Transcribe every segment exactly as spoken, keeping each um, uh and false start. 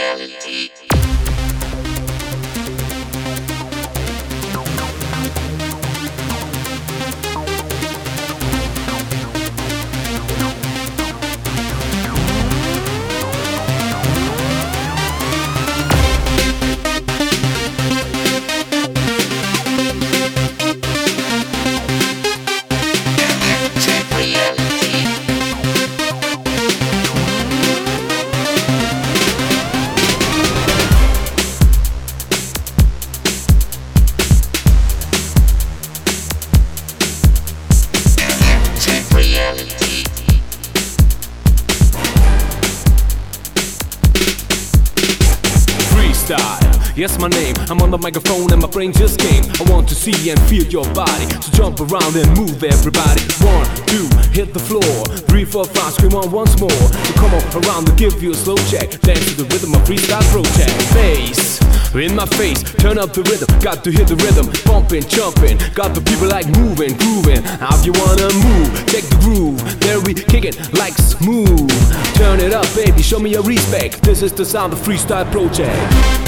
reality. Yes, my name, I'm on the microphone and my brain just came. I want to see and feel your body, so jump around and move everybody. One, two, hit the floor. Three, four, five, scream on once more. So come on around and give you a slow check. Dance to the rhythm of freestyle project. Bass in my face, turn up the rhythm. Got to hit the rhythm, bumping, jumping. Got the people like moving, grooving. How you wanna move? Check the groove. There we kick it like smooth. Turn it up, baby, show me your respect. This is the sound of freestyle project.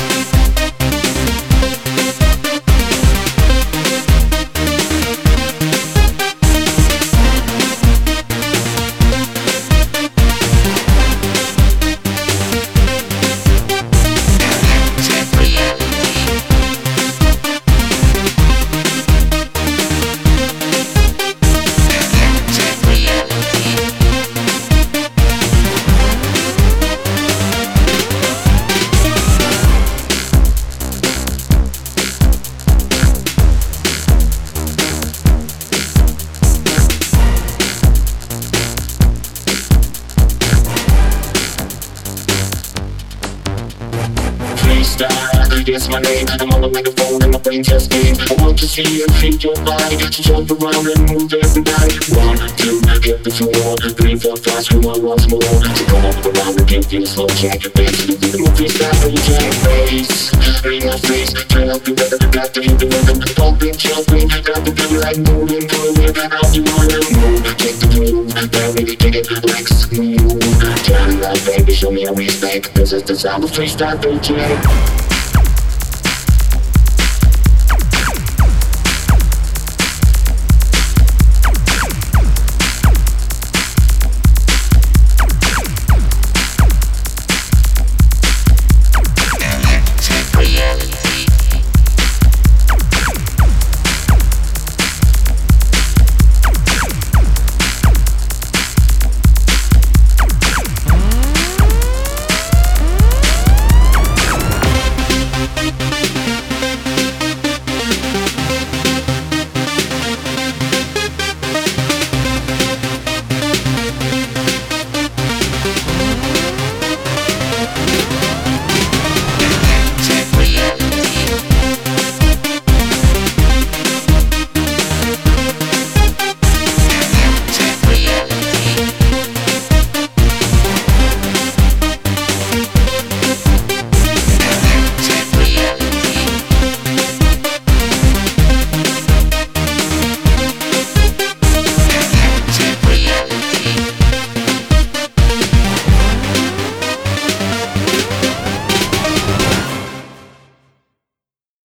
Freestyle, that's my name. I'm on the microphone and my brain just came. I want to see and feel your body. So jump around and move everybody. One, two, get the floor. Three, four, five, scream on once more. So come on around and give you a slow check. Dance to the rhythm of freestyle project. Bass in my face, turn up the rhythm. Got to hit the rhythm, bumping, jumping. Got the people like moving, moving. And how you wanna move? Take the groove, now really kick it like smooth. Turn it up, baby, show me your respect. This is the sound of freestyle project.